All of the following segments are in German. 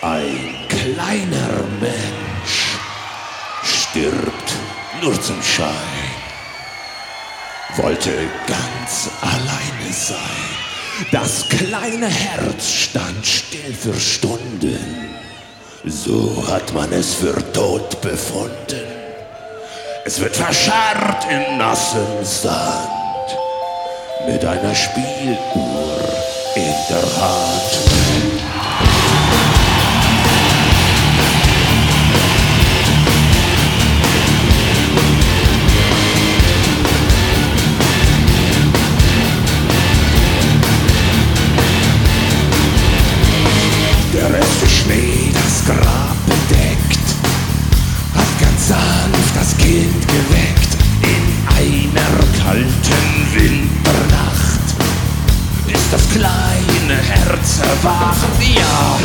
Ein kleiner Mensch stirbt nur zum Schein, wollte ganz alleine sein. Das kleine Herz stand still für Stunden, so hat man es für tot befunden. Es wird verscharrt in nassem Sand, mit einer Spieluhr in der Hand. Der letzte Schnee das Grab bedeckt, hat ganz sanft das Kind geweckt. In einer kalten Winternacht ist das kleine Herz erwacht, ja.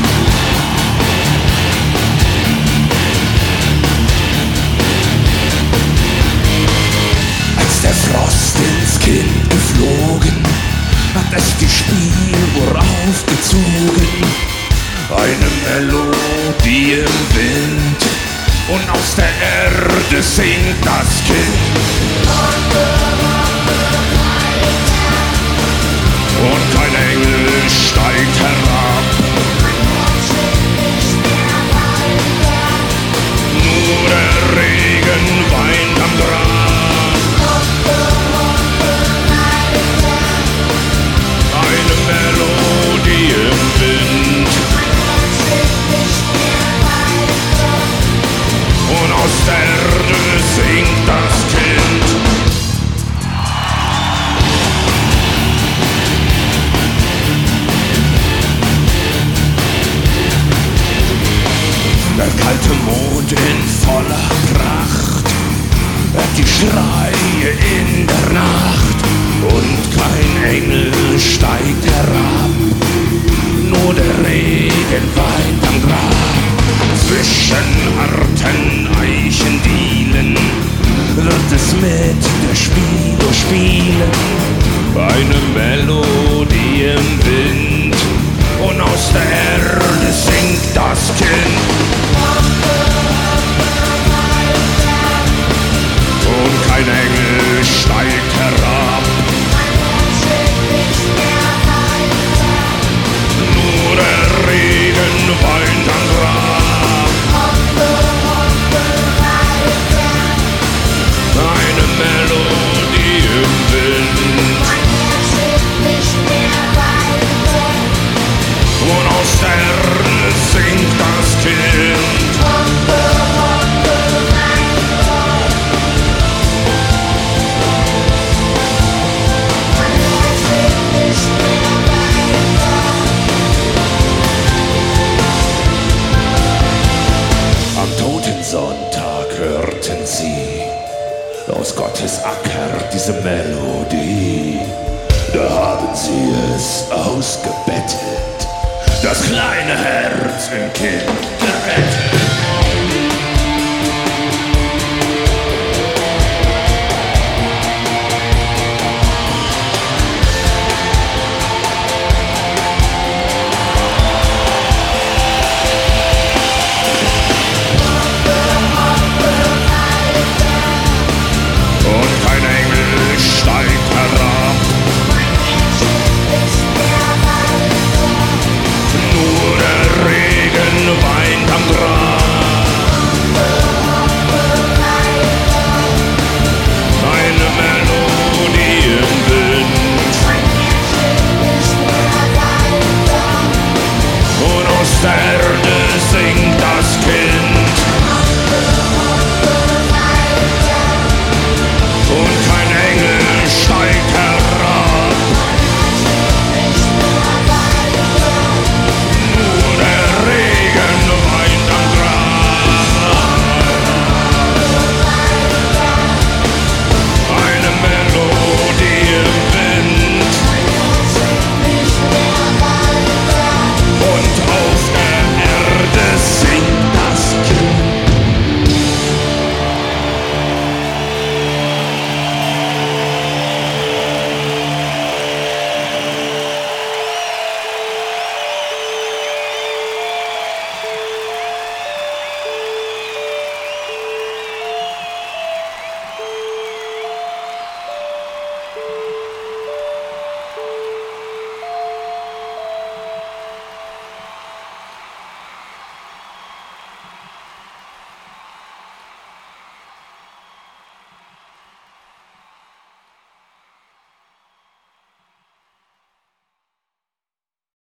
Als der Frost ins Kind geflogen, hat es die Spieluhr aufgezogen. Eine Melodie im Wind, und aus der Erde singt das Kind. Und ein Engel steigt herab. Nur der Regen weint am Grab. Eine Melodie im Wind, und aus der Erde singt das Kind. Der kalte Mond in voller Pracht hört die Schreie in der Nacht, und kein Engel steigt herab, nur der Regen weint am Grab. Zwischen harten Eichendielen wird es mit der Spieluhr spielen. Eine Melodie im Wind, und aus der Erde singt das Kind. Und kein Engel steigt herab, nur der Regen weint am Grab. Eine Melodie im Wind, und aus der Erde singt das Kind. Am Totensonntag hörten sie aus Gottes Acker diese Melodie. Da haben sie es ausgebettet, das kleine Herz im Kind gerettet.